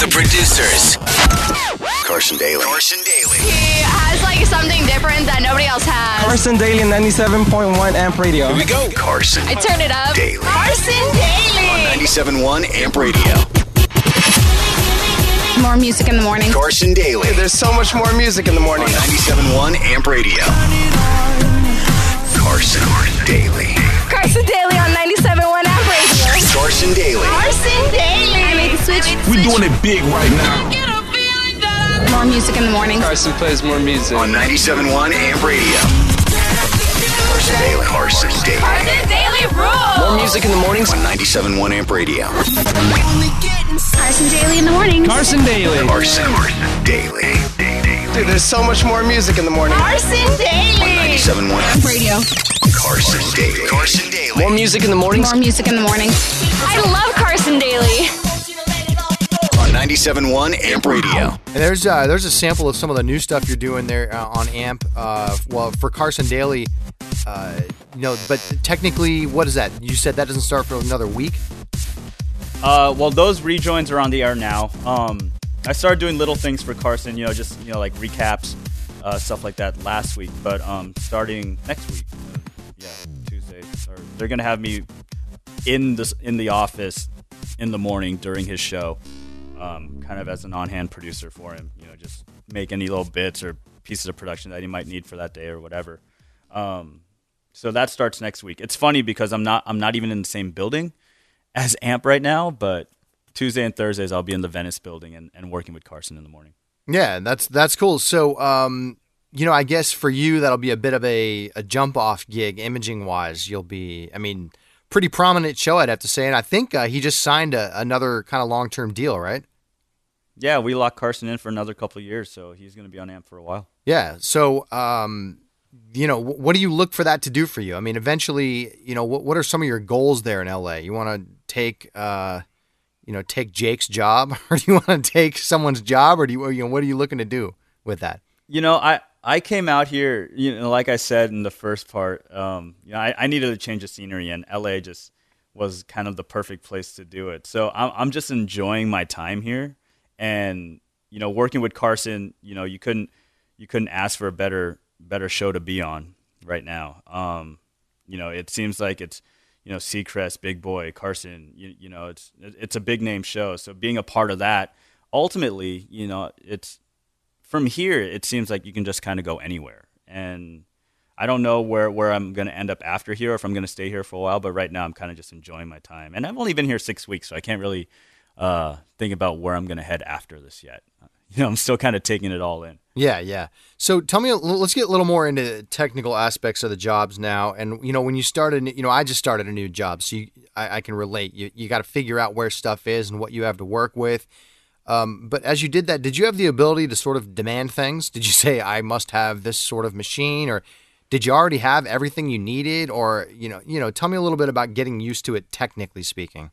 The producers. Carson Daly. He has like something different that nobody else has. Carson Daly, 97.1 Amp Radio. Here we go. Carson I turn it up. Daly. Carson Daly. 97.1 Amp Radio. More music in the morning. Carson Daly. There's so much more music in the morning. 97.1 Amp Radio. Carson Daly. Carson Daly on 97.1 Amp Radio. Carson Daly. Carson Daly. I made the switch. We're doing it big right now. More music in the morning. Carson plays more music. On 97.1 Amp Radio. Carson Daly. Carson Daly. Carson Daly rules. More music in the mornings. On 97.1 Amp Radio. Carson Daly in the morning. Carson Daly. Carson Daly. Dude, there's so much more music in the morning. Carson Daly. 97.1 Amp Radio. Carson Daly. Carson Daly. More music in the mornings. More music in the morning. I love Carson Daly. On 97.1 Amp Radio. And there's a sample of some of the new stuff you're doing there on Amp. For Carson Daly, but technically, what is that? You said that doesn't start for another week? Well, those rejoins are on the air now. I started doing little things for Carson, like recaps, stuff like that last week. But starting next week, Tuesday, they're gonna have me in the office in the morning during his show, kind of as an on-hand producer for him. Just make any little bits or pieces of production that he might need for that day or whatever. So that starts next week. It's funny because I'm not even in the same building as Amp right now, but Tuesday and Thursdays I'll be in the Venice building and working with Carson in the morning. Yeah, that's cool. So, I guess for you that'll be a bit of a jump-off gig imaging-wise. You'll be, pretty prominent show, I'd have to say. And I think he just signed another kind of long-term deal, right? Yeah, we locked Carson in for another couple of years, so he's going to be on Amp for a while. Yeah, so, what do you look for that to do for you? Eventually, what are some of your goals there in LA? You want to take Jake's job, or do you want to take someone's job, or what are you looking to do with that? I came out here, like I said in the first part, I needed to change the scenery, and LA just was kind of the perfect place to do it. So I'm just enjoying my time here, and working with Carson, you couldn't ask for a better show to be on right now. It seems like it's Seacrest, Big Boy, Carson, it's a big name show. So being a part of that, ultimately, it's from here, it seems like you can just kind of go anywhere. And I don't know where I'm going to end up after here, or if I'm going to stay here for a while, but right now I'm kind of just enjoying my time. And I've only been here 6 weeks, so I can't really think about where I'm going to head after this yet. I'm still kind of taking it all in. Yeah. So tell me, let's get a little more into technical aspects of the jobs now. And, when you started, I just started a new job, so I can relate. You got to figure out where stuff is and what you have to work with. But as you did that, did you have the ability to sort of demand things? Did you say, I must have this sort of machine, or did you already have everything you needed? Or, tell me a little bit about getting used to it, technically speaking.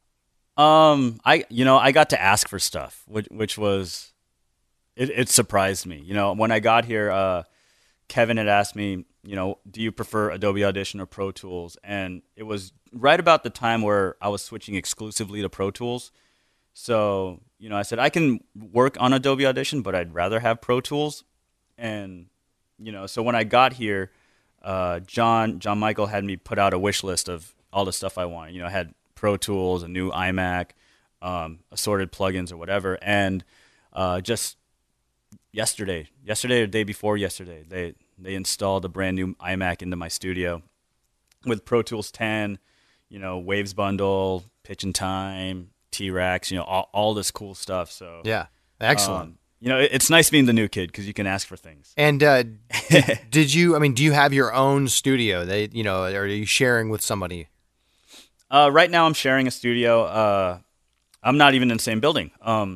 I got to ask for stuff, which was... It surprised me. When I got here, Kevin had asked me, do you prefer Adobe Audition or Pro Tools? And it was right about the time where I was switching exclusively to Pro Tools. So, I said, I can work on Adobe Audition, but I'd rather have Pro Tools. And, so when I got here, John Michael had me put out a wish list of all the stuff I wanted. I had Pro Tools, a new iMac, assorted plugins or whatever. And just yesterday or the day before yesterday, they installed a brand new iMac into my studio with Pro Tools 10, Waves Bundle, Pitch and Time, T-Rex, all this cool stuff. So yeah, excellent. It's nice being the new kid because you can ask for things. And did you? Do you have your own studio? Or are you sharing with somebody? Right now, I'm sharing a studio. I'm not even in the same building.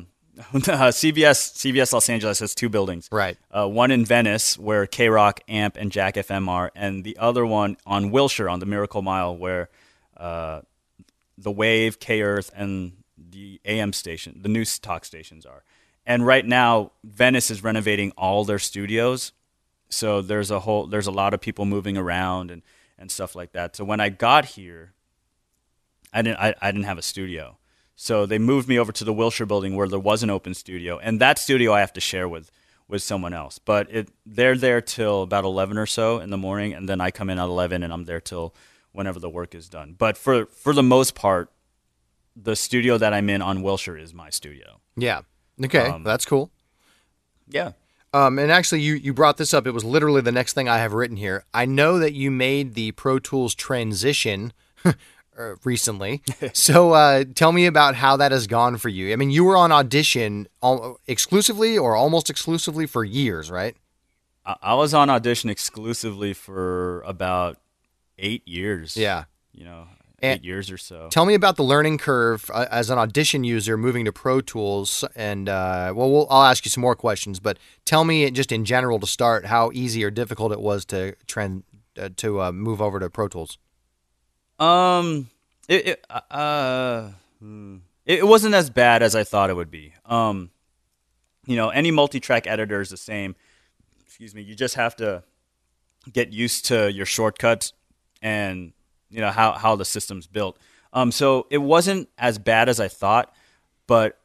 CBS Los Angeles has two buildings. Right. One in Venice where K-Rock, Amp, and Jack FM are, and the other one on Wilshire on the Miracle Mile where the Wave, K-Earth, and the AM station, the news talk stations are. And right now, Venice is renovating all their studios, so there's a lot of people moving around and stuff like that. So when I got here, I didn't have a studio. So they moved me over to the Wilshire building where there was an open studio, and that studio I have to share with someone else. But they're there till about 11 or so in the morning, and then I come in at 11 and I'm there till whenever the work is done. But for the most part, the studio that I'm in on Wilshire is my studio. Yeah. Okay, that's cool. Yeah. And actually, you brought this up. It was literally the next thing I have written here. I know that you made the Pro Tools transition recently. So tell me about how that has gone for you. I mean, you were on Audition exclusively or almost exclusively for years, right? I was on Audition exclusively for about 8 years. Yeah. 8 years or so. Tell me about the learning curve as an Audition user moving to Pro Tools. And, I'll ask you some more questions, but tell me just in general to start how easy or difficult it was to move over to Pro Tools. It wasn't as bad as I thought it would be. Any multi-track editor is the same. Excuse me. You just have to get used to your shortcuts and how the system's built. So it wasn't as bad as I thought, but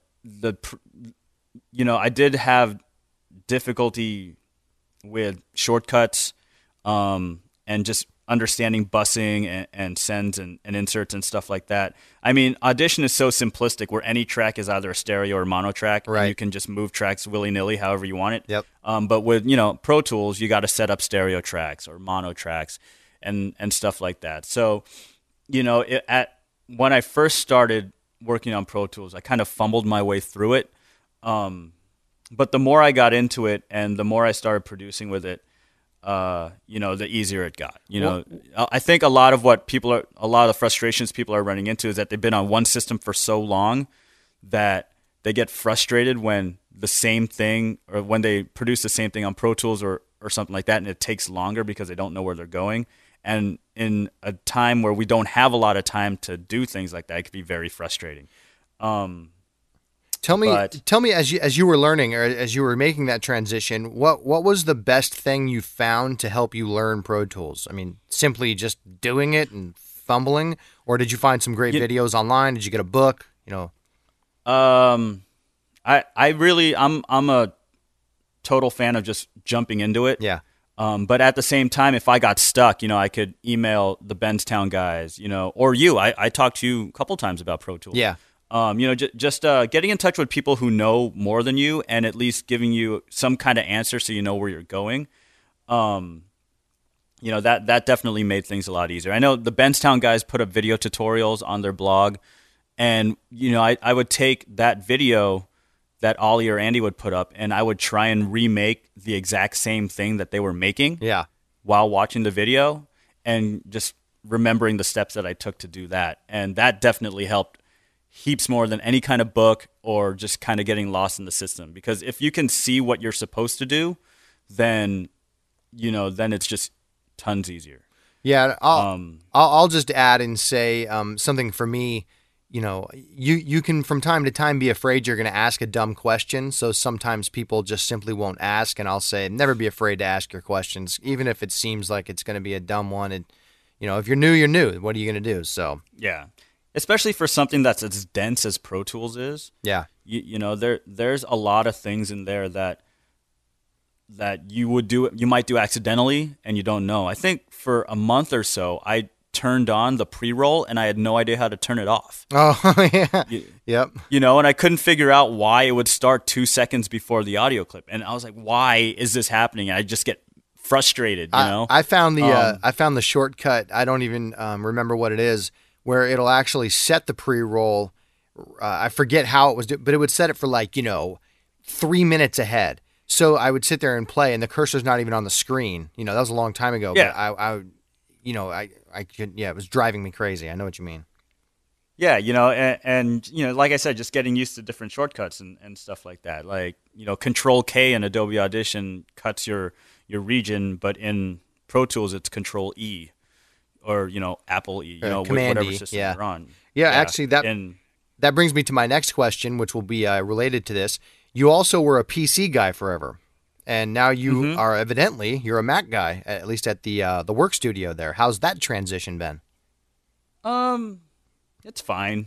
I did have difficulty with shortcuts, and just understanding busing and sends and inserts and stuff like that. I mean, Audition is so simplistic where any track is either a stereo or mono track. Right. And you can just move tracks willy-nilly however you want it. Yep. But with, Pro Tools, you got to set up stereo tracks or mono tracks and stuff like that. So, when I first started working on Pro Tools, I kind of fumbled my way through it. But the more I got into it and the more I started producing with it, the easier it got. I think a lot of the frustrations people are running into is that they've been on one system for so long that they get frustrated when the same thing, or when they produce the same thing on Pro Tools or something like that, and it takes longer because they don't know where they're going. And in a time where we don't have a lot of time to do things like that, it could be very frustrating. Tell me, as you were learning or as you were making that transition, what was the best thing you found to help you learn Pro Tools? I mean, simply just doing it and fumbling, or did you find some great videos online? Did you get a book? I'm a total fan of just jumping into it. Yeah. But at the same time, if I got stuck, I could email the Benstown guys, or you. I talked to you a couple times about Pro Tools. Yeah. Just getting in touch with people who know more than you and at least giving you some kind of answer so you know where you're going. That definitely made things a lot easier. I know the Benstown guys put up video tutorials on their blog, and I would take that video that Ollie or Andy would put up, and I would try and remake the exact same thing that they were making. Yeah. While watching the video, and just remembering the steps that I took to do that, and that definitely helped heaps more than any kind of book or just kind of getting lost in the system. Because if you can see what you're supposed to do, then it's just tons easier. Yeah, I'll just add and say something for me. You can from time to time be afraid you're going to ask a dumb question. So sometimes people just simply won't ask, and I'll say never be afraid to ask your questions, even if it seems like it's going to be a dumb one. And if you're new, you're new. What are you going to do? So yeah. Especially for something that's as dense as Pro Tools is. Yeah. There's a lot of things in there that you might do accidentally and you don't know. I think for a month or so I turned on the pre-roll and I had no idea how to turn it off. Oh, yeah. Yep. And I couldn't figure out why it would start 2 seconds before the audio clip. And I was like, why is this happening? And I just get frustrated, I found the shortcut. I don't even remember what it is, where it'll actually set the pre-roll. I forget how it was, but it would set it for 3 minutes ahead. So I would sit there and play, and the cursor's not even on the screen. That was a long time ago. Yeah. But I could. Yeah, it was driving me crazy. I know what you mean. Yeah, and like I said, just getting used to different shortcuts and stuff like that. Like, Control K in Adobe Audition cuts your region, but in Pro Tools it's Control E. Or Apple E, Command whatever E, system yeah. you're on. Yeah, actually, that brings me to my next question, which will be related to this. You also were a PC guy forever, and now you are you're a Mac guy, at least at the work studio there. How's that transition been? It's fine.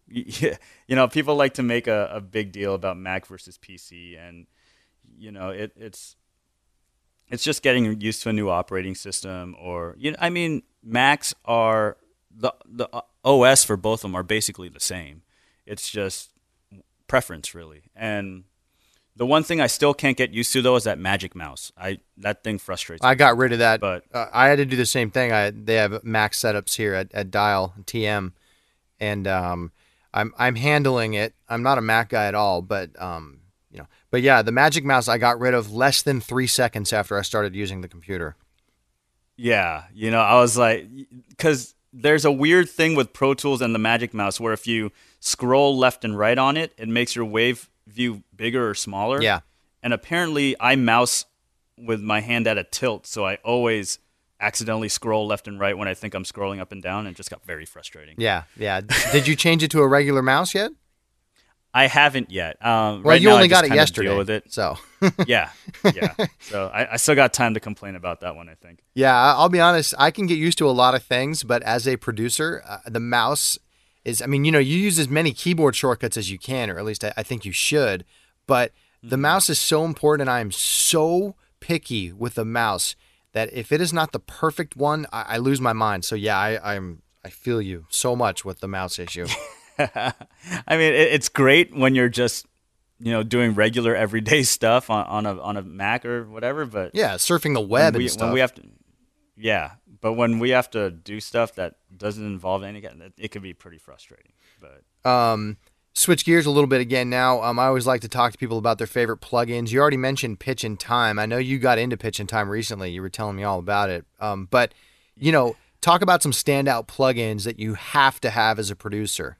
people like to make a big deal about Mac versus PC, and it's just getting used to a new operating system, or Macs are the OS for both of them are basically the same. It's just preference, really. And the one thing I still can't get used to though is that Magic Mouse. That thing frustrates me. I got rid of that, But I had to do the same thing. They have Mac setups here at Dial TM, and I'm handling it. I'm not a Mac guy at all, but but yeah, the Magic Mouse I got rid of less than 3 seconds after I started using the computer. yeah, I was like, because there's a weird thing with Pro Tools and the Magic Mouse where if you scroll left and right on it, it makes your wave view bigger or smaller. Yeah. And apparently I mouse with my hand at a tilt, so I always accidentally scroll left and right when I think I'm scrolling up and down, and it just got very frustrating. Yeah. Did you change it to a regular mouse yet? I haven't yet. Well, Right you now, only I just got it kinda yesterday. Deal with it. So Yeah. So I still got time to complain about that one, I think. yeah, I'll be honest. I can get used to a lot of things, but as a producer, the mouse is. I mean, you use as many keyboard shortcuts as you can, or at least I think you should. But the mouse is so important, and I am so picky with the mouse that if it is not the perfect one, I lose my mind. So yeah, I feel you so much with the mouse issue. I mean, it's great when you're just, doing regular everyday stuff on a Mac or whatever. But Yeah, surfing the web when and stuff. when we have to, yeah. But when we have to do stuff that doesn't involve any, it can be pretty frustrating. But Switch gears a little bit again now. I always like to talk to people about their favorite plugins. You already mentioned Pitch and Time. I know you got into Pitch and Time recently. You were telling me all about it. But talk about some standout plugins that you have to have as a producer.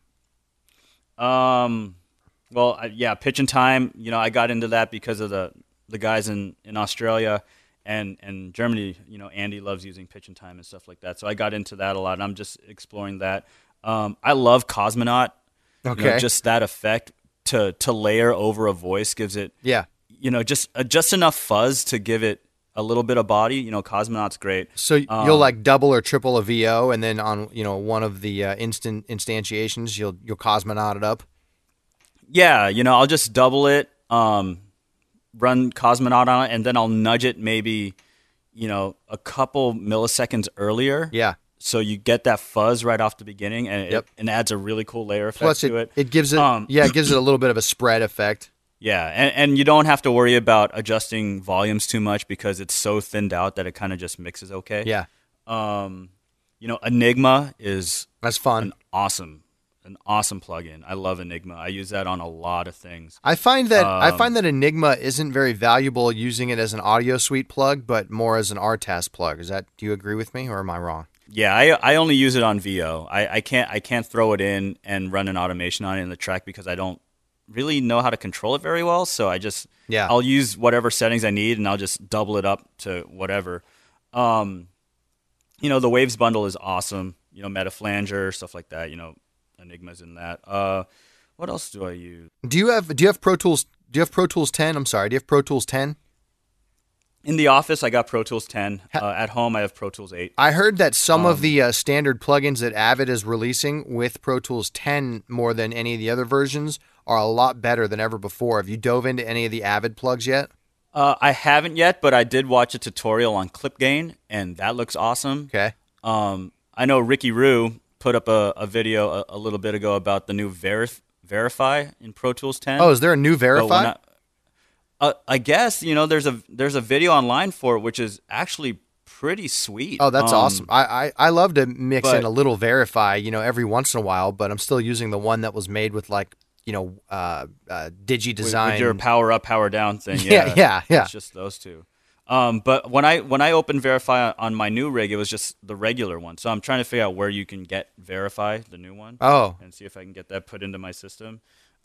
Yeah, Pitch and Time. I got into that because of the guys in Australia and Germany. Andy loves using Pitch and Time and stuff like that. So I got into that a lot, and I'm just exploring that. I love Cosmonaut. Okay. Just that effect to layer over a voice gives it. Yeah. Just enough fuzz to give it a little bit of body. Cosmonaut's great. So you'll like double or triple a VO, and then on one of the instant instantiations, you'll Cosmonaut it up. Yeah, I'll just double it, run Cosmonaut on it, and then I'll nudge it maybe, a couple milliseconds earlier. Yeah. So you get that fuzz right off the beginning, and it adds a really cool layer effect Plus, to it. it gives it it gives it a little bit of a spread effect. Yeah, and you don't have to worry about adjusting volumes too much because it's so thinned out that it kind of just mixes okay. Yeah. Enigma is That's fun. an awesome plugin. I love Enigma. I use that on a lot of things. I find that Enigma isn't very valuable using it as an audio suite plug, but more as an RTAS plug. Do you agree with me, or am I wrong? Yeah, I only use it on VO. I can't throw it in and run an automation on it in the track because I don't really know how to control it very well. So I'll use whatever settings I need, and I'll just double it up to whatever. The Waves bundle is awesome. Metaflanger, stuff like that. Enigma's in that. What else do I use? Do you have Pro Tools? Do you have Pro Tools 10? I'm sorry. Do you have Pro Tools 10? In the office, I got Pro Tools 10. At home, I have Pro Tools 8. I heard that some of the standard plugins that Avid is releasing with Pro Tools 10 more than any of the other versions are a lot better than ever before. Have you dove into any of the Avid plugs yet? I haven't yet, but I did watch a tutorial on clip gain, and that looks awesome. Okay. I know Ricky Rue put up a video a little bit ago about the new Verify in Pro Tools 10. Oh, is there a new Verify? I guess there's a video online for it, which is actually pretty sweet. Oh, that's awesome. I love to mix but- in a little Verify, every once in a while, but I'm still using the one that was made with Digi Design. With your power up, power down thing. Yeah. It's just those two. But when I opened Verify on my new rig, it was just the regular one. So I'm trying to figure out where you can get Verify, the new one. Oh. And see if I can get that put into my system.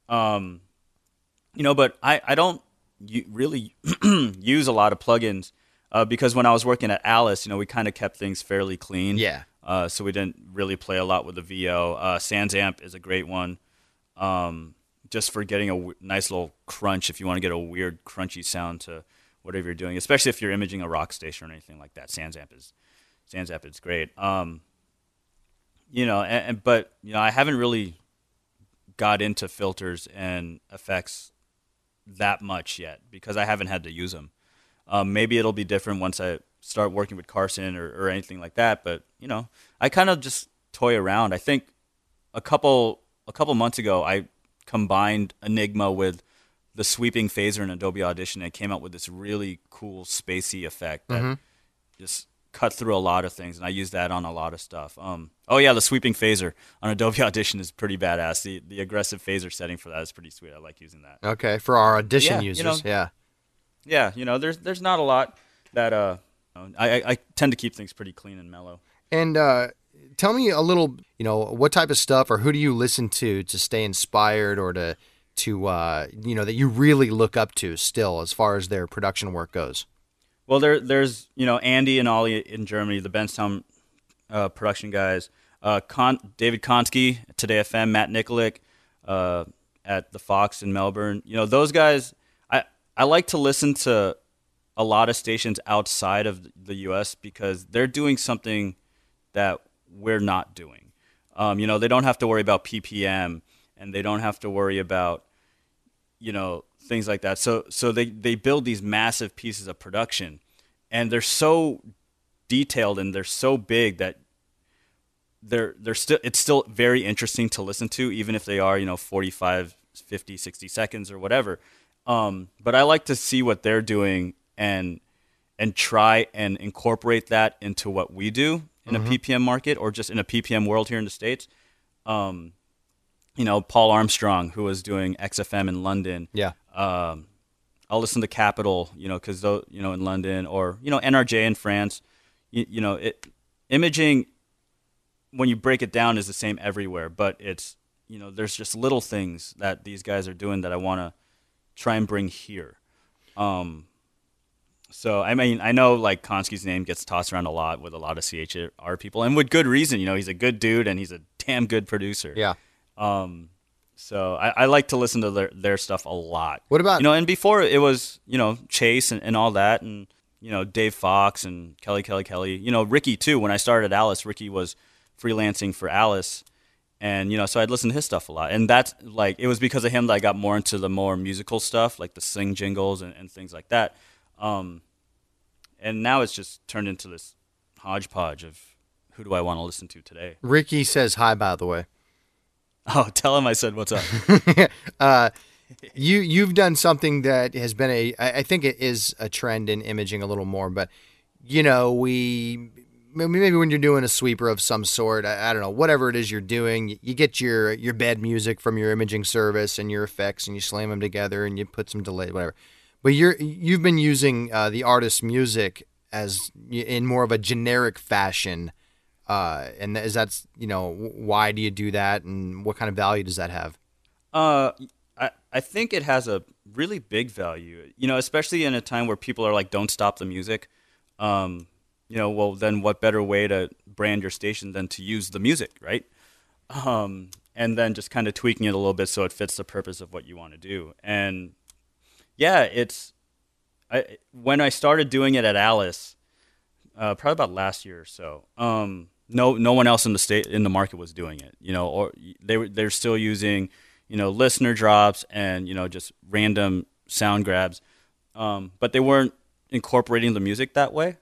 But I don't really use a lot of plugins because when I was working at Alice, we kind of kept things fairly clean. Yeah. So we didn't really play a lot with the VO. SansAmp is a great one. Just for getting a nice little crunch if you want to get a weird crunchy sound to whatever you're doing, especially if you're imaging a rock station or anything like that. SansAmp is great. But I haven't really got into filters and effects that much yet because I haven't had to use them. Maybe it'll be different once I start working with Carson or anything like that. But I kind of just toy around. I think a couple months ago, I combined Enigma with the sweeping phaser in Adobe Audition and came out with this really cool spacey effect that just cut through a lot of things, and I use that on a lot of stuff. The sweeping phaser on Adobe Audition is pretty badass. The aggressive phaser setting for that is pretty sweet. I like using that. Okay, for our Audition users, yeah, there's not a lot that I tend to keep things pretty clean and mellow. And tell me a little, what type of stuff or who do you listen to stay inspired or to that you really look up to still as far as their production work goes? Well, there's Andy and Ollie in Germany, the Benstown production guys. David Konski at Today FM, Matt Nikolic at the Fox in Melbourne. Those guys. I like to listen to a lot of stations outside of the U.S. because they're doing something that we're not doing. They don't have to worry about PPM and they don't have to worry about things like that. So they build these massive pieces of production, and they're so detailed and they're so big that it's still very interesting to listen to, even if they are 45, 50, 60 seconds or whatever. But I like to see what they're doing and try and incorporate that into what we do in a PPM market or just in a PPM world here in the States. Paul Armstrong, who was doing XFM in London. Yeah. I'll listen to Capital, because in London or NRJ in France. Imaging, when you break it down, is the same everywhere, but it's there's just little things that these guys are doing that I want to try and bring here. So I mean, I know like Konski's name gets tossed around a lot with a lot of CHR people, and with good reason. He's a good dude and he's a damn good producer. Yeah. So I like to listen to their stuff a lot. What about and before it was Chase and all that, and Dave Fox and Kelly, Ricky too. When I started at Alice, Ricky was freelancing for Alice, and so I'd listen to his stuff a lot, and that's like it was because of him that I got more into the more musical stuff, like the sing jingles and things like that. And now it's just turned into this hodgepodge of who do I want to listen to today. Ricky says hi, by the way. Oh, tell him I said what's up. You've done something that has been I think it is a trend in imaging a little more, but maybe when you're doing a sweeper of some sort, I don't know, whatever it is you're doing, you get your bed music from your imaging service and your effects, and you slam them together and you put some delay, whatever. But you've been using the artist's music as in more of a generic fashion. And is that, why do you do that, and what kind of value does that have? I think it has a really big value, especially in a time where people are like, don't stop the music. Well, then what better way to brand your station than to use the music, right? And then just kind of tweaking it a little bit so it fits the purpose of what you want to do. And yeah, when I started doing it at Alice, probably about last year or so, no one else in the market was doing it, or they're still using, listener drops and, just random sound grabs. But they weren't incorporating the music that way.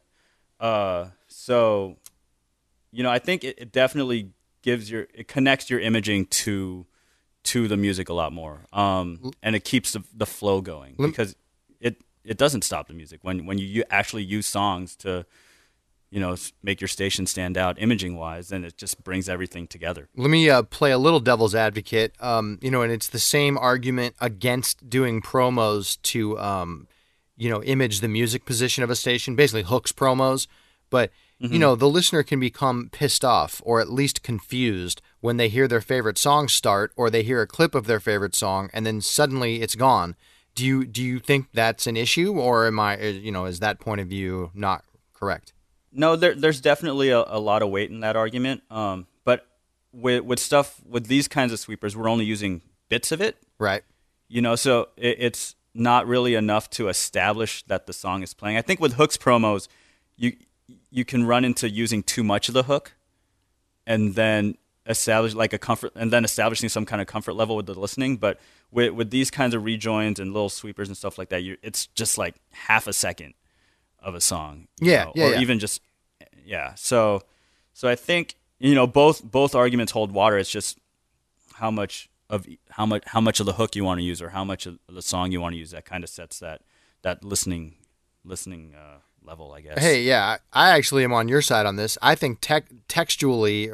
So, I think it definitely it connects your imaging to the music a lot more. And it keeps the flow going because it doesn't stop the music when you actually use songs to, make your station stand out imaging wise, then it just brings everything together. Let me play a little devil's advocate. And it's the same argument against doing promos to, image the music position of a station, basically hooks promos. But, the listener can become pissed off or at least confused when they hear their favorite song start or they hear a clip of their favorite song and then suddenly it's gone. Do you think that's an issue, or is that point of view not correct? No, there's definitely a lot of weight in that argument. But with these kinds of sweepers, we're only using bits of it. Right. So it's not really enough to establish that the song is playing. I think with hooks promos, you can run into using too much of the hook, and then establish like a comfort, and then establishing some kind of comfort level with the listening. But with these kinds of rejoins and little sweepers and stuff like that, it's just like half a second of a song. Or even just So I think both arguments hold water. It's just how much of the hook you want to use, or how much of the song you want to use. That kind of sets that listening level, I guess. Hey, yeah, I actually am on your side on this. I think textually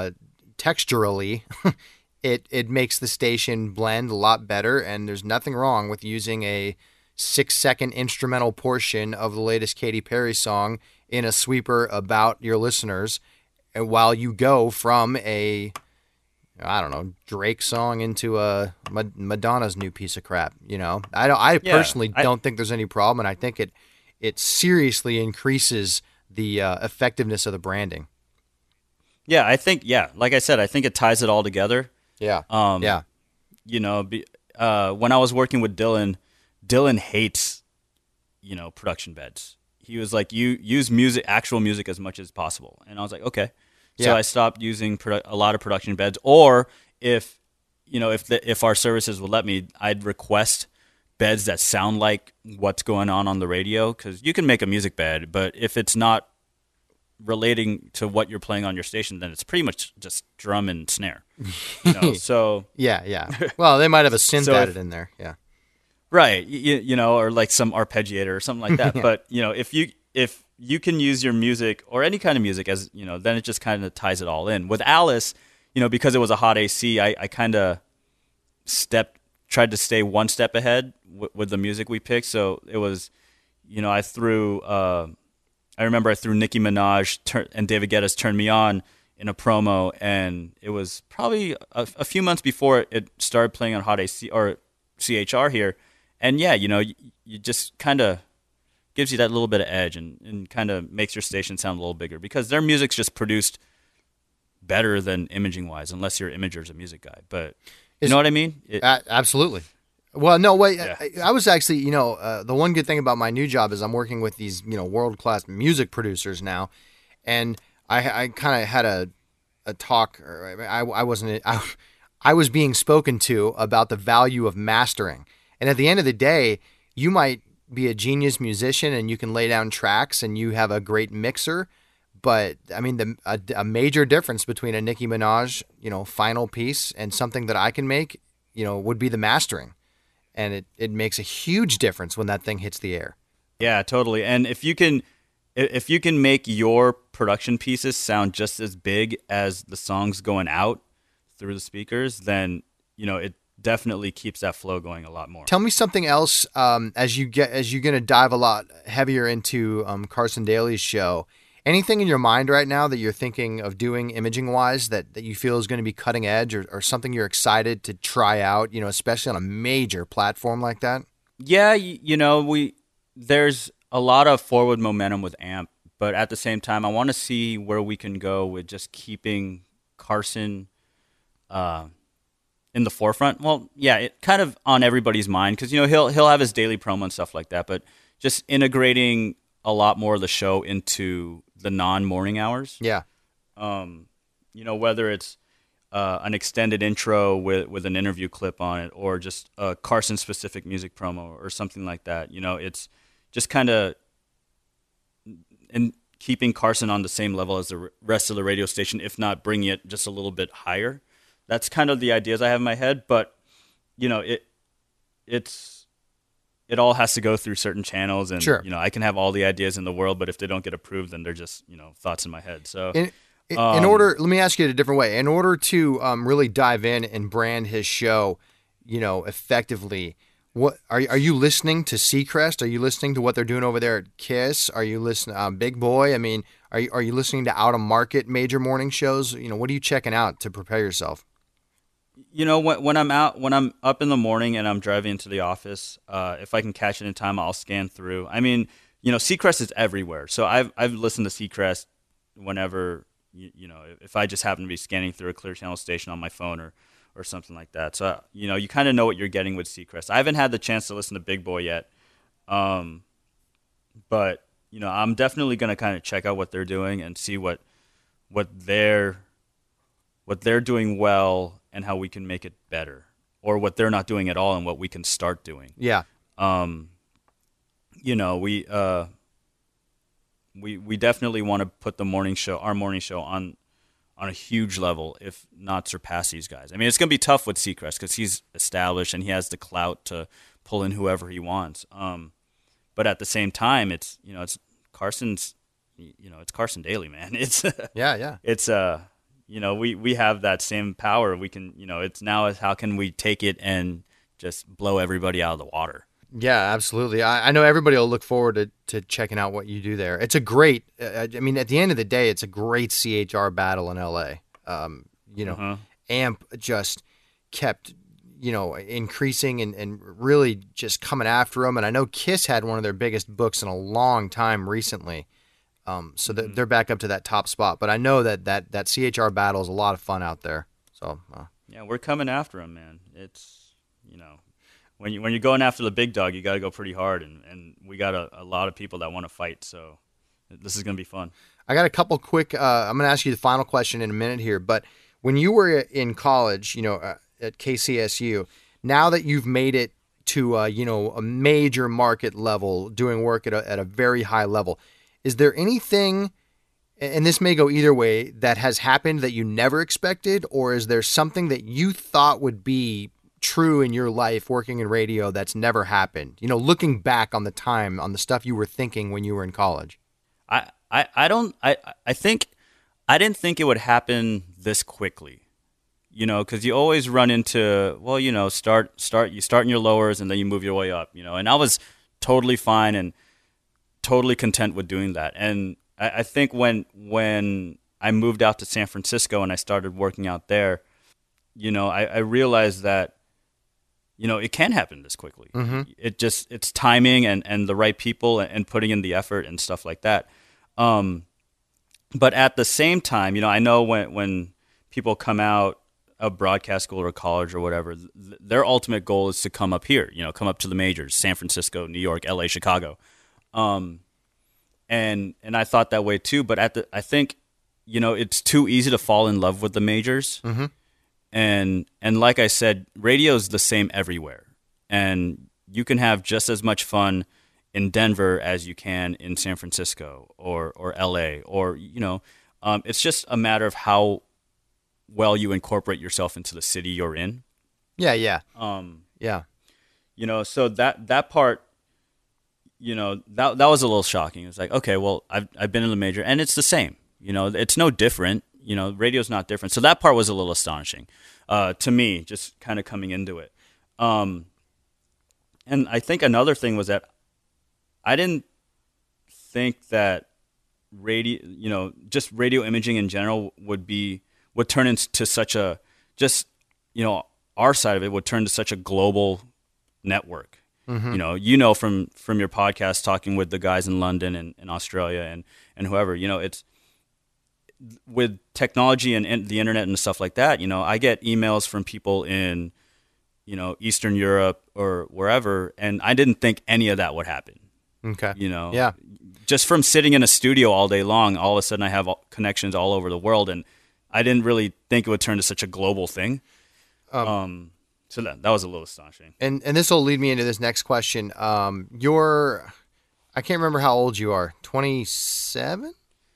it makes the station blend a lot better, and there's nothing wrong with using a 6-second instrumental portion of the latest Katy Perry song in a sweeper about your listeners, and while you go from a, I don't know, Drake song into a Madonna's new piece of crap. I personally don't think there's any problem, and I think it seriously increases the effectiveness of the branding. Yeah, I think, like I said, I think it ties it all together. Yeah. When I was working with Dylan hates, production beds. He was like, you use actual music as much as possible. And I was like, okay. So I stopped using a lot of production beds, or if our services would let me, I'd request beds that sound like what's going on the radio, because you can make a music bed, but if it's not relating to what you're playing on your station, then it's pretty much just drum and snare. So yeah. Well, they might have a synth added in there. Yeah. Right. Or like some arpeggiator or something like that. But if you can use your music or any kind of music as then it just kind of ties it all in. With Alice, because it was a hot AC, I kind of tried to stay one step ahead with the music we picked. So it was, I remember I threw Nicki Minaj and David Guetta's "Turn Me On" in a promo, and it was probably a few months before it started playing on Hot AC or CHR here. And you just kind of gives you that little bit of edge, and kind of makes your station sound a little bigger, because their music's just produced better than imaging wise, unless your imager's a music guy. But you know what I mean? Absolutely. Well, no, wait. Yeah. I was actually, the one good thing about my new job is I'm working with these, world-class music producers now, and I kind of had a talk. Or I was being spoken to about the value of mastering, and at the end of the day, you might be a genius musician and you can lay down tracks and you have a great mixer, but I mean, a major difference between a Nicki Minaj, final piece and something that I can make, would be the mastering. And it makes a huge difference when that thing hits the air. Yeah, totally. And if you can make your production pieces sound just as big as the songs going out through the speakers, then it definitely keeps that flow going a lot more. Tell me something else as you're going to dive a lot heavier into Carson Daly's show. Anything in your mind right now that you're thinking of doing imaging-wise that you feel is going to be cutting edge, or something you're excited to try out, especially on a major platform like that? Yeah, there's a lot of forward momentum with AMP, but at the same time, I want to see where we can go with just keeping Carson in the forefront. Well, yeah, it kind of on everybody's mind, because he'll have his daily promo and stuff like that, but just integrating a lot more of the show into the non-morning hours. Yeah. Whether it's an extended intro with an interview clip on it, or just a Carson-specific music promo or something like that. It's just kind of in keeping Carson on the same level as the rest of the radio station, if not bringing it just a little bit higher. That's kind of the ideas I have in my head, but it all has to go through certain channels, and sure. I can have all the ideas in the world, but if they don't get approved, then they're just thoughts in my head. So in order, let me ask you it a different way. In order to really dive in and brand his show, effectively, what are you listening to Seacrest? Are you listening to what they're doing over there at KISS? Are you listening Big Boy? I mean, are you listening to out of market major morning shows? What are you checking out to prepare yourself? When I'm up in the morning and I'm driving into the office, if I can catch it in time, I'll scan through. I mean, Seacrest is everywhere. So I've listened to Seacrest whenever, if I just happen to be scanning through a Clear Channel station on my phone or something like that. So, you kind of know what you're getting with Seacrest. I haven't had the chance to listen to Big Boy yet. But, I'm definitely going to kind of check out what they're doing and see what their what they're doing well and how we can make it better, or what they're not doing at all and what we can start doing. Yeah. You know, we definitely want to put our morning show on a huge level, if not surpass these guys. I mean, it's going to be tough with Seacrest because he's established and he has the clout to pull in whoever he wants. But at the same time, it's Carson Daly, man. It's Yeah. it's we have that same power. We can, it's now is how can we take it and just blow everybody out of the water. Yeah, absolutely. I know everybody will look forward to checking out what you do there. It's a great, I mean, at the end of the day, it's a great CHR battle in LA. AMP just kept, increasing and really just coming after them. And I know KISS had one of their biggest books in a long time recently. So they're back up to that top spot. But I know that CHR battle is a lot of fun out there. So yeah, we're coming after them, man. It's, when you're going after the big dog, you got to go pretty hard, and we got a lot of people that want to fight. So this is going to be fun. I got a couple quick. I'm going to ask you the final question in a minute here. But when you were in college, at KCSU, now that you've made it to a major market level, doing work at a very high level, is there anything, and this may go either way, that has happened that you never expected, or is there something that you thought would be true in your life working in radio that's never happened? Looking back on the time, on the stuff you were thinking when you were in college. I didn't think it would happen this quickly, because you always run into, you start in your lowers and then you move your way up, and I was totally fine and totally content with doing that. And I think when I moved out to San Francisco and I started working out there, I realized that, it can happen this quickly. Mm-hmm. It's timing and the right people and putting in the effort and stuff like that. But at the same time, I know when people come out of broadcast school or college or whatever, their ultimate goal is to come up here, come up to the majors, San Francisco, New York, LA, Chicago. And I thought that way too, but I think, it's too easy to fall in love with the majors. Mm-hmm. And like I said, radio is the same everywhere. And you can have just as much fun in Denver as you can in San Francisco or LA, or, it's just a matter of how well you incorporate yourself into the city you're in. Yeah. Yeah. So that part, that was a little shocking. It's like, okay, well, I've been in the major and it's the same, it's no different. Radio's not different. So that part was a little astonishing to me, just kind of coming into it. And I think another thing was that I didn't think that radio, just radio imaging in general would turn into such a, our side of it would turn to such a global network. Mm-hmm. From your podcast, talking with the guys in London and Australia and whoever, it's, with technology and the internet and stuff like that, I get emails from people in, Eastern Europe or wherever, and I didn't think any of that would happen. Okay. Yeah. Just from sitting in a studio all day long, all of a sudden I have connections all over the world, and I didn't really think it would turn to such a global thing. So that was a little astonishing. And this will lead me into this next question. I can't remember how old you are. 27?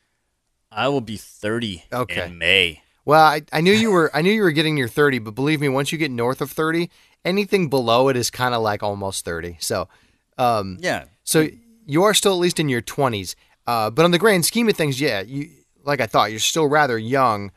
I will be 30 in May. Well, I knew you were getting near 30, but believe me, once you get north of 30, anything below it is kind of like almost 30. So, yeah. So you are still at least in your 20s, but on the grand scheme of things, yeah, like I thought, you're still rather young.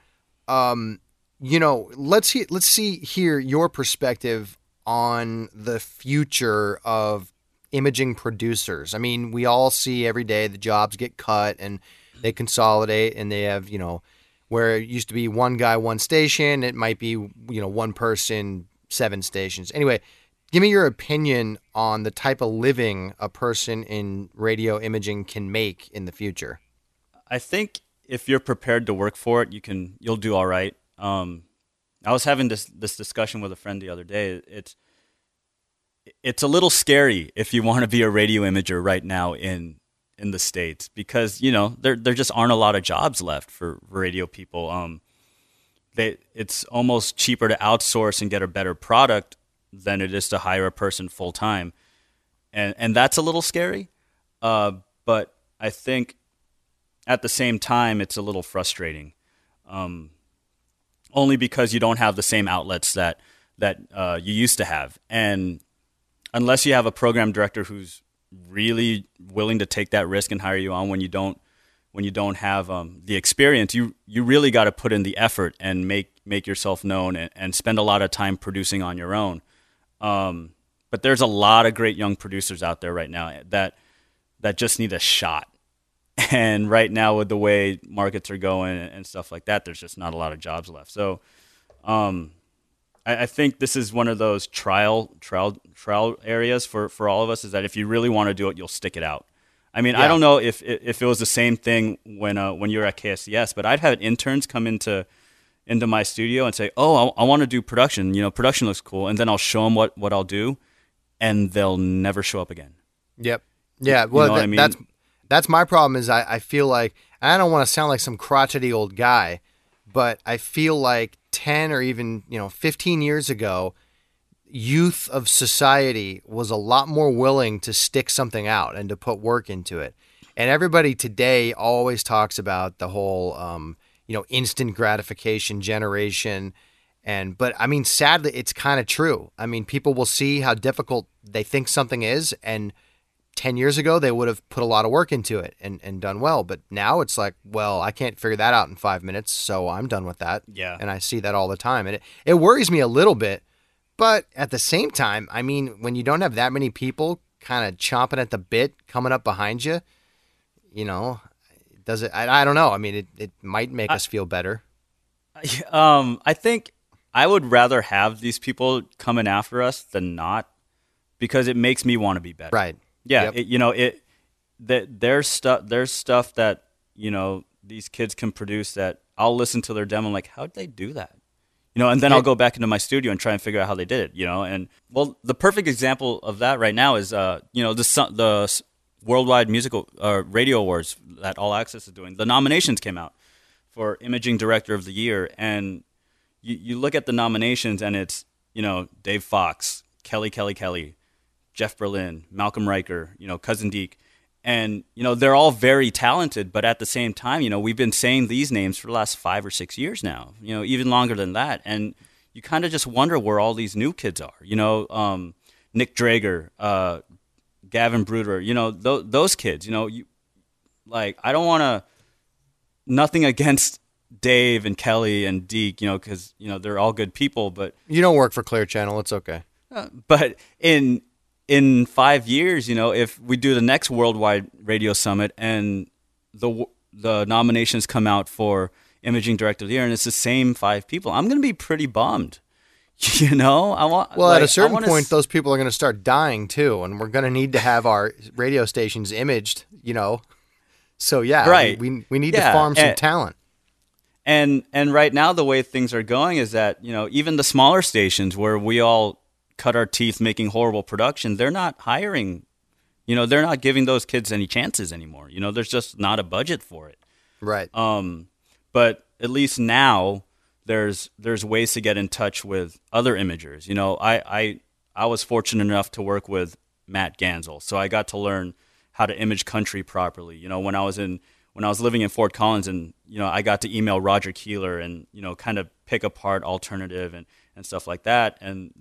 Let's hear your perspective on the future of imaging producers. I mean, we all see every day the jobs get cut and they consolidate, and they have, where it used to be one guy, one station, it might be, one person, 7 stations. Anyway, give me your opinion on the type of living a person in radio imaging can make in the future. I think if you're prepared to work for it, you'll do all right. I was having this discussion with a friend the other day. It's a little scary if you want to be a radio imager right now in the States, because there just aren't a lot of jobs left for radio people. it's almost cheaper to outsource and get a better product than it is to hire a person full time, and that's a little scary. But I think at the same time it's a little frustrating, only because you don't have the same outlets that you used to have, and unless you have a program director who's really willing to take that risk and hire you on when you don't have the experience, you really got to put in the effort and make yourself known and spend a lot of time producing on your own. But there's a lot of great young producers out there right now that just need a shot. And right now, with the way markets are going and stuff like that, there's just not a lot of jobs left. So I think this is one of those trial areas for all of us, is that if you really want to do it, you'll stick it out. I mean, I don't know if it was the same thing when you were at KSCS, but I'd had interns come into my studio and say, "Oh, I want to do production. You know, production looks cool," and then I'll show them what I'll do, and they'll never show up again. Yep. Yeah. Well, you know what I mean? That's my problem. Is I feel like, and I don't want to sound like some crotchety old guy, but I feel like 10 or even 15 years ago, youth of society was a lot more willing to stick something out and to put work into it. And everybody today always talks about the whole, instant gratification generation. But I mean, sadly, it's kind of true. I mean, people will see how difficult they think something is. And 10 years ago, they would have put a lot of work into it and done well. But now it's like, well, I can't figure that out in 5 minutes, so I'm done with that. Yeah. And I see that all the time. And it worries me a little bit. But at the same time, I mean, when you don't have that many people kind of chomping at the bit coming up behind you, does it? I don't know. I mean, it might make us feel better. I think I would rather have these people coming after us than not, because it makes me want to be better. Right. Yeah. Yep. There's stuff that these kids can produce that I'll listen to their demo and like, how'd they do that? And then I'll go back into my studio and try and figure out how they did it, and well, the perfect example of that right now is, the Worldwide Musical Radio Awards that All Access is doing. The nominations came out for Imaging Director of the Year, and you look at the nominations and it's, Dave Fox, Kelly, Jeff Berlin, Malcolm Riker, Cousin Deke. And, they're all very talented, but at the same time, we've been saying these names for the last 5 or 6 years now, even longer than that. And you kind of just wonder where all these new kids are, Nick Drager, Gavin Bruder, those kids, I don't want to, nothing against Dave and Kelly and Deke, because, they're all good people, but. You don't work for Clear Channel. It's okay. But in 5 years, if we do the next Worldwide Radio Summit and the nominations come out for Imaging Director of the Year and it's the same 5 people, I'm going to be pretty bummed. At a certain point, those people are going to start dying too, and we're going to need to have our radio stations imaged. So yeah, right. We need to farm some talent. And right now, the way things are going is that even the smaller stations where we all cut our teeth making horrible production, they're not hiring, they're not giving those kids any chances anymore. There's just not a budget for it. Right. But at least now there's ways to get in touch with other imagers. I was fortunate enough to work with Matt Gansel, so I got to learn how to image country properly. When I was living in Fort Collins, and I got to email Roger Keeler and kind of pick apart alternative and stuff like that. And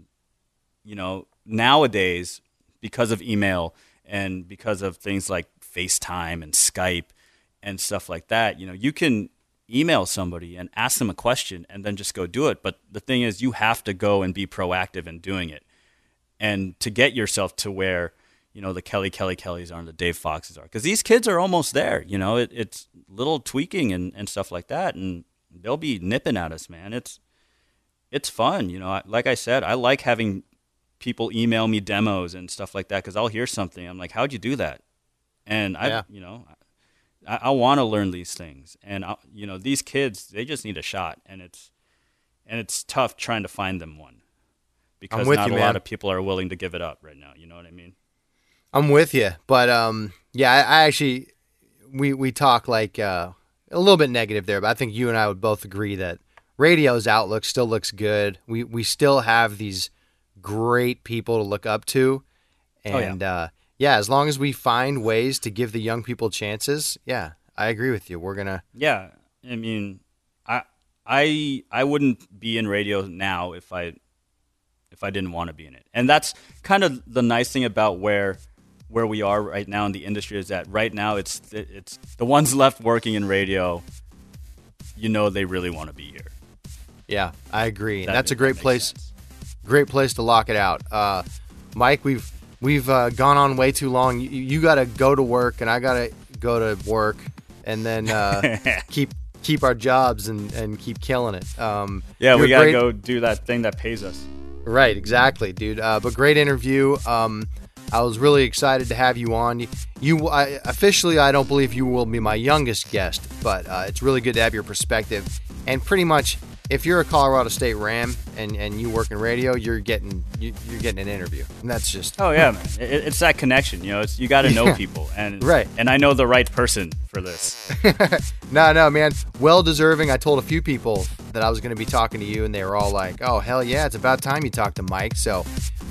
nowadays, because of email and because of things like FaceTime and Skype and stuff like that, you can email somebody and ask them a question and then just go do it. But the thing is, you have to go and be proactive in doing it. And to get yourself to where, the Kellys are and the Dave Foxes are. Because these kids are almost there. It's little tweaking and stuff like that. And they'll be nipping at us, man. It's fun. Like I said, I like having people email me demos and stuff like that, because I'll hear something. I'm like, how'd you do that? And I want to learn these things. And these kids, they just need a shot, and it's tough trying to find them one, because not a lot of people are willing to give it up right now. You know what I mean? I'm with you, but I actually we talk like a little bit negative there, but I think you and I would both agree that radio's outlook still looks good. We still have these great people to look up to, and as long as we find ways to give the young people chances, I agree with you. We're gonna. Yeah, I mean, I wouldn't be in radio now if I didn't want to be in it, and that's kind of the nice thing about where we are right now in the industry is that right now it's the ones left working in radio. They really want to be here. Yeah, I agree. And that's a great place. Great place to lock it out. Mike, we've gone on way too long. You got to go to work, and I got to go to work, and then keep our jobs and keep killing it. We got to go do that thing that pays us. Right, exactly, dude. But great interview. I was really excited to have you on. Officially, I don't believe you will be my youngest guest, but it's really good to have your perspective. And pretty much, if you're a Colorado State Ram and you work in radio, you're getting an interview, and that's just man. It's that connection. You got to know people, and right. And I know the right person for this. No, man, well deserving. I told a few people that I was going to be talking to you, and they were all like, "Oh, hell yeah, it's about time you talked to Mike." So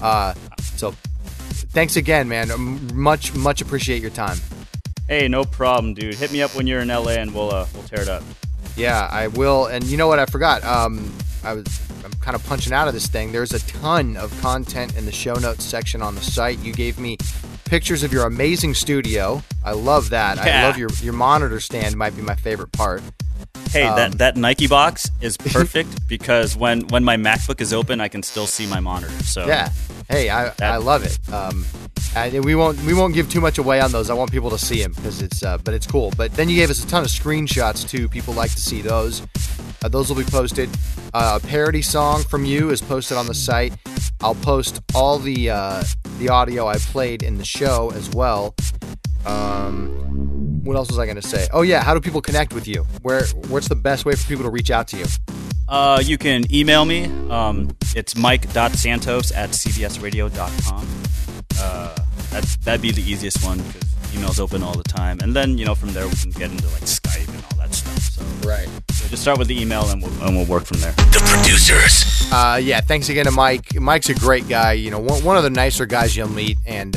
thanks again, man. Much appreciate your time. Hey, no problem, dude. Hit me up when you're in LA, and we'll tear it up. Yeah, I will. And you know what? I forgot. I'm kind of punching out of this thing. There's a ton of content in the show notes section on the site. You gave me pictures of your amazing studio. I love that. Yeah. I love your monitor stand. Might be my favorite part. Hey, that Nike box is perfect because when my MacBook is open, I can still see my monitor. So yeah. Hey, I love it. We won't give too much away on those. I want people to see them because but it's cool. But then you gave us a ton of screenshots too. People like to see those. Those will be posted. A parody song from you is posted on the site. I'll post all the audio I played in the show as well. What else was I going to say? Oh yeah, how do people connect with you? What's the best way for people to reach out to you? You can email me. It's mike.santos@cbsradio.com. That'd be the easiest one because email's open all the time. And then, from there we can get into like Skype and all that stuff. So right. So just start with the email and we'll work from there. The producers. Thanks again to Mike. Mike's a great guy. One of the nicer guys you'll meet, and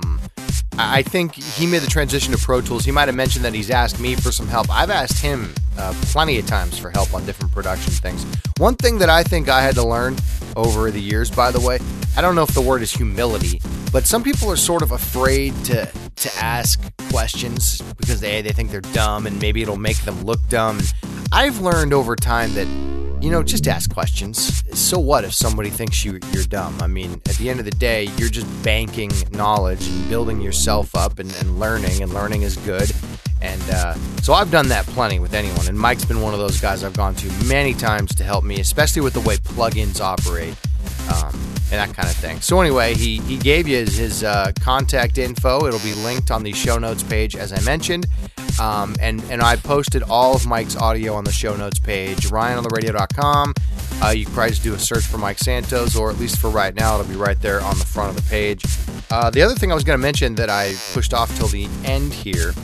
I think he made the transition to Pro Tools. He might have mentioned that he's asked me for some help. I've asked him plenty of times for help on different production things. One thing that I think I had to learn over the years, by the way, I don't know if the word is humility, but some people are sort of afraid to ask questions because they think they're dumb and maybe it'll make them look dumb. I've learned over time that, just ask questions. So what if somebody thinks you're dumb? I mean, at the end of the day, you're just banking knowledge and building yourself up and learning, and learning is good. And so I've done that plenty with anyone, and Mike's been one of those guys I've gone to many times to help me, especially with the way plugins operate and that kind of thing. So anyway, he gave you his contact info. It'll be linked on the show notes page, as I mentioned. And I posted all of Mike's audio on the show notes page, ryanontheradio.com. You can probably just do a search for Mike Santos, or at least for right now, it'll be right there on the front of the page. The other thing I was going to mention that I pushed off till the end here,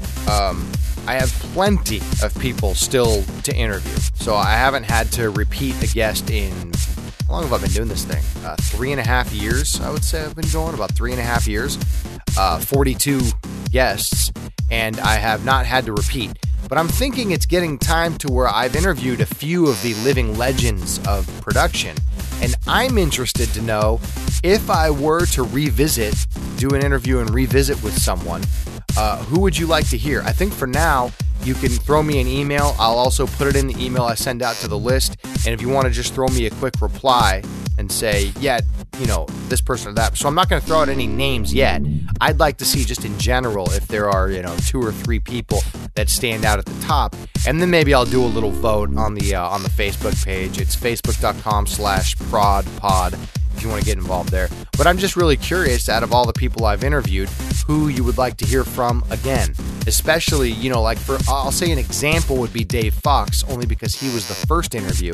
I have plenty of people still to interview. So I haven't had to repeat a guest in, how long have I been doing this thing? 3.5 years, I would say I've been going, about 3.5 years. 42 guests, and I have not had to repeat. But I'm thinking it's getting time to where I've interviewed a few of the living legends of production, and I'm interested to know if I were to do an interview and revisit with someone, who would you like to hear? I think for now, you can throw me an email. I'll also put it in the email I send out to the list, and if you want to just throw me a quick reply and say, yeah, this person or that. So I'm not going to throw out any names yet. I'd like to see just in general if there are, 2 or 3 people that stand out at the top. And then maybe I'll do a little vote on the Facebook page. It's facebook.com/prodpod if you want to get involved there. But I'm just really curious, out of all the people I've interviewed, who you would like to hear from again. Especially, I'll say an example would be Dave Fox, only because he was the first interview.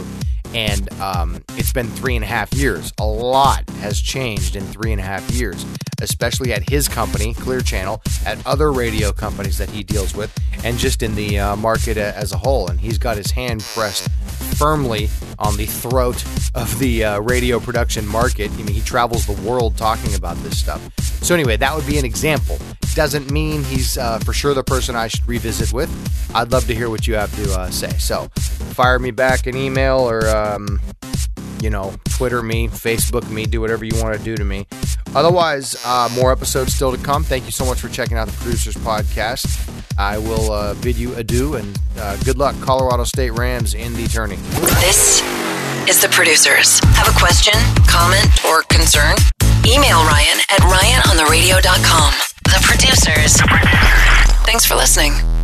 And it's been 3.5 years. A lot has changed in 3.5 years, especially at his company, Clear Channel, at other radio companies that he deals with, and just in the market as a whole. And he's got his hand pressed firmly on the throat of the radio production market. I mean, he travels the world talking about this stuff. So anyway, that would be an example. Doesn't mean he's for sure the person I should revisit with. I'd love to hear what you have to say. So fire me back an email or, Twitter me, Facebook me, do whatever you want to do to me. Otherwise, more episodes still to come. Thank you so much for checking out the Producers Podcast. I will bid you adieu, and good luck, Colorado State Rams in the tourney. This is The Producers. Have a question, comment, or concern? Email Ryan at ryanontheradio.com. The Producers. Thanks for listening.